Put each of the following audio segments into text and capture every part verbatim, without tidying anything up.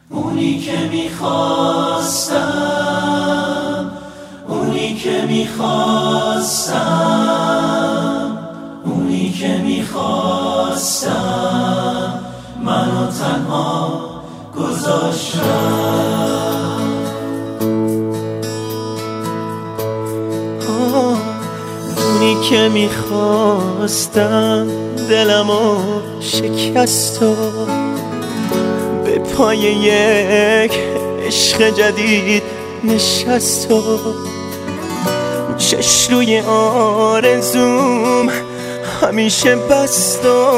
اونی که میخواستم، اونی که میخواستم، اونی که میخواستم منو تنها گذاشتم. اونی که میخواستم دلمو شکست و به پای یک عشق جدید نشست و چش روی آرزوم همیشه بست و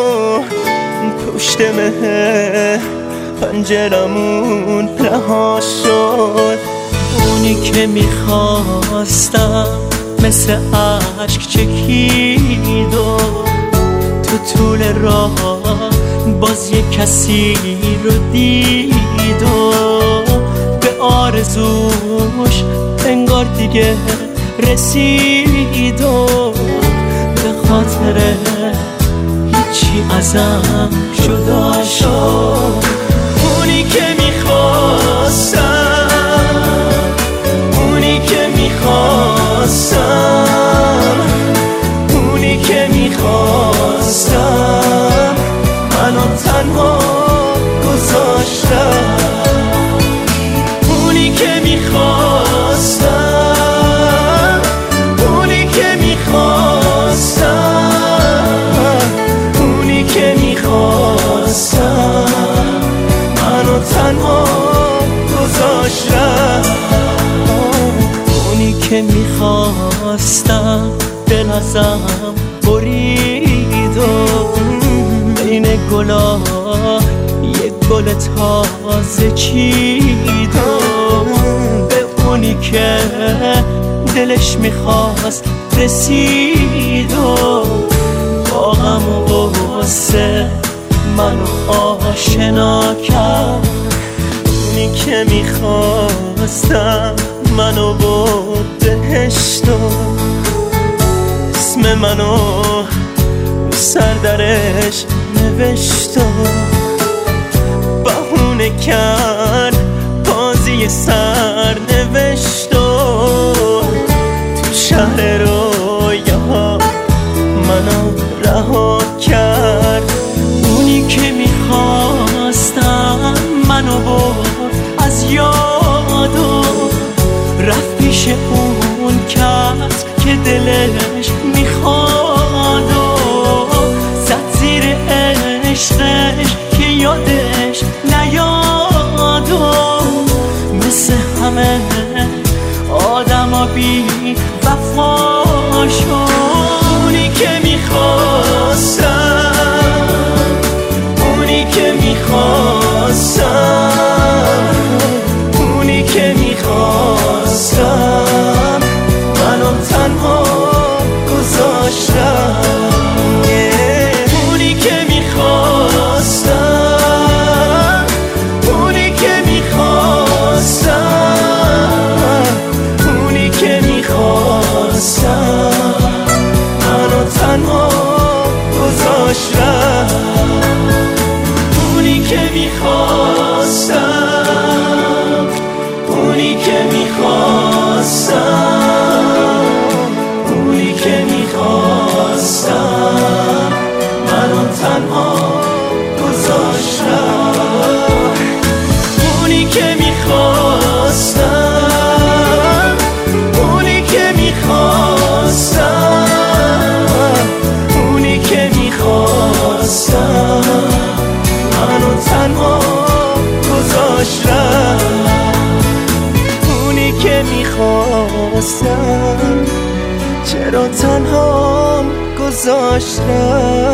پشت مه پنجرمون رها شد. اونی که میخواستم مثل عشق چکید و تو طول راه باز یک کسی رو دید و به آرزوش انگار دیگه رسید و به خاطر هیچی ازم جدا شد. اونی که میخواستم، اونی که میخواستم، اونی که میخواستم منو تنها گذاشتم. اونی که میخواستم، اونی که میخواستم، اونی که میخواستم منو تنها گذاشتم. اونی که میخواستم دل ازم برید و بین گلا یک گل تازه چید و به اونی که دلش میخواست رسید و با غم و غصه منو آشنا کرد. اونی که میخواستم منو برد بهشت و اسم منو سر درش نوشت و بهونه کرد بازی سر نوشت و تو شهر رویا منو رها کرد. اونی که میخواستم منو برد از یاد و رفت پیش اون کس که دلش میخواد و زد زیر عشقش که یادش نیاد و مثل همه آدم بی وفا شد. اونی که میخواستم، اونی که میخواستم، اونی که میخواستم منو تنها گذاشتم. اونی که میخواستم، اونی که میخواستم، اونی که میخواستم منو تنها گذاشتم. اونی که میخواستم، اونی که میخواستم، اونی که میخواستم منو تنها گذاشتم. اونی که میخواستم، اونی که میخواستم، اونی که میخواستم منو تنها گذاشتم. اونی که میخواستم چرا تنهام گذاشتم.